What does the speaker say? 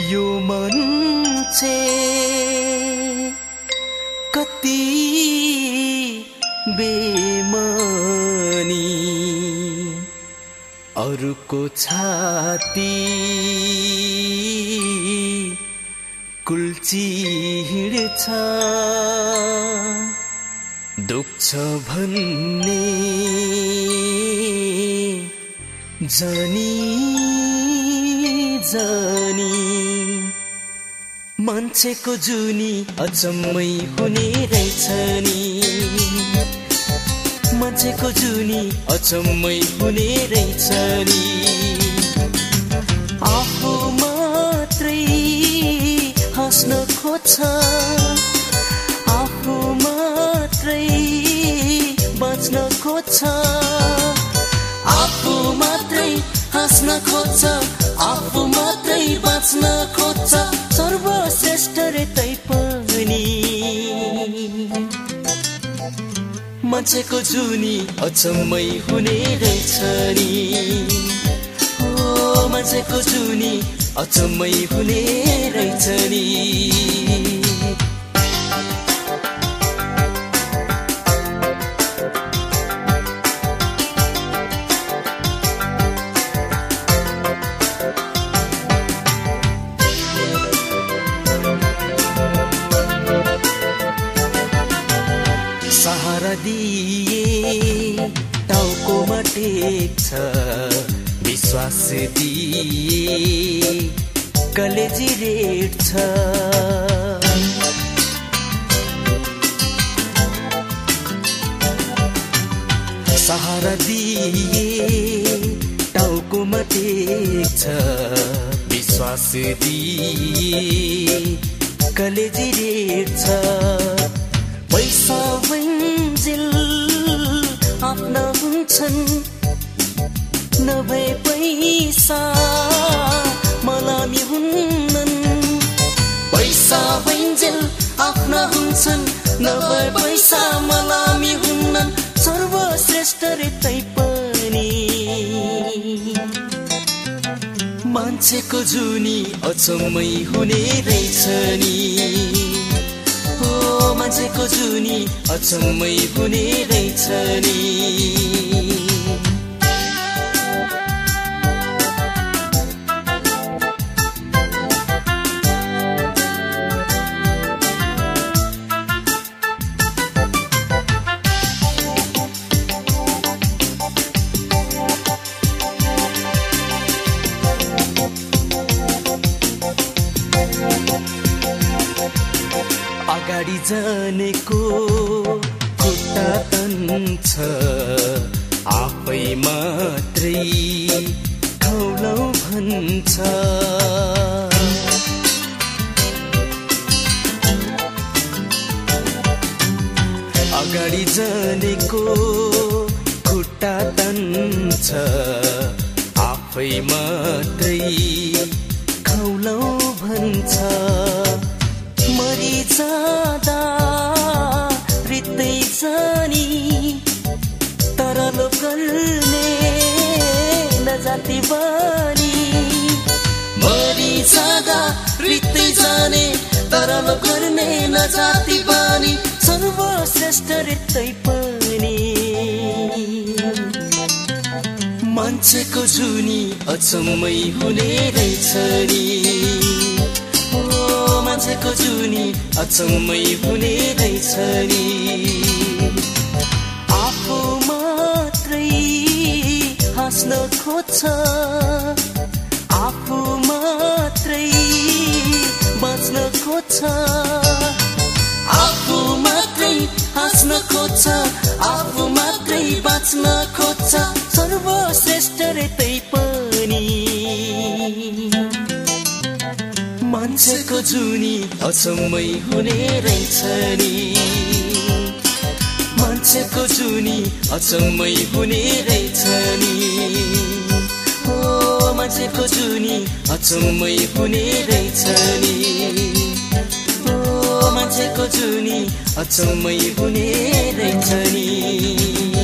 यो मान्छे कति बेमानी अरूको छाती कुल्ची हिँड्छ दुख्छ भन्ने जानी जानी मान्छेको जुनी अचम्मै हुने रहेछ नि मान्छेको जुनी अचम्मै हुने रहेछ नि आफू मात्रै हाँस्न खोज्छ आफू मात्रै बाँच्न खोज्छ आफू मात्रै हाँस्न खोज्छ आफू मात्रै बाँच्न खोज्छ सर्वश्रेष्ठ रे तै पनि मान्छेको जुनी अचम्मै हुने रहेछ नि ओ मान्छेको जुनी अचम्मै हुने रहेछ नि सहारा दिए टाउकोमा टेक्छ विश्वास दिए कलेजी रेट्छ सहारा दिए टाउकोमा टेक्छ विश्वास दिए कलेजी रेट्छ पैसा वञ्जेल आफ्ना हुन्छन् नभए पैसा मलामी हुन्नन् पैसा वञ्जेल आफ्ना हुन्छन् नभए पैसा मलामी हुन्नन् सर्वश्रेष्ठ रे तै पनि मान्छेको जुनी अचम्मै हुने रहेछ नि मान्छेको जुनी अचम्मै हुने रहेछ नि अगाडि जानेको खुट्टा तन्छ आफै मात्रै खौलौ भन्छ अगाडि जानेको खुट्टा तन्छ आफै मात्रै खौलौ भन्छ मरि जाँदा रित्तै जानी तर लोभ गर्ने नजाति बानी मरि जाँदा रित्तै जाने तर लोभ गर्ने नजाति बानी सर्वश्रेष्ठ रित्तै पनि मान्छेको जुनी अचम्मै हुने रहेछ नि मान्छेको जुनी अचम्मै हुने रहेछ नि आफू मात्रै हाँस्न खोज्छ आफू मात्रै बाँच्न खोज्छ आफू मात्रै हाँस्न खोज्छ आफू मात्रै बाँच्न खोज्छ सर्वश्रेष्ठ रे तै पनि मान्छेको जुनी अचम्मै हुने रहेछ नि मान्छेको जुनी अचम्मै हुने रहेछ नि ओ मान्छेको जुनी अचम्मै हुने रहेछ नि ओ मान्छेको जुनी अचम्मै हुने रहेछ नि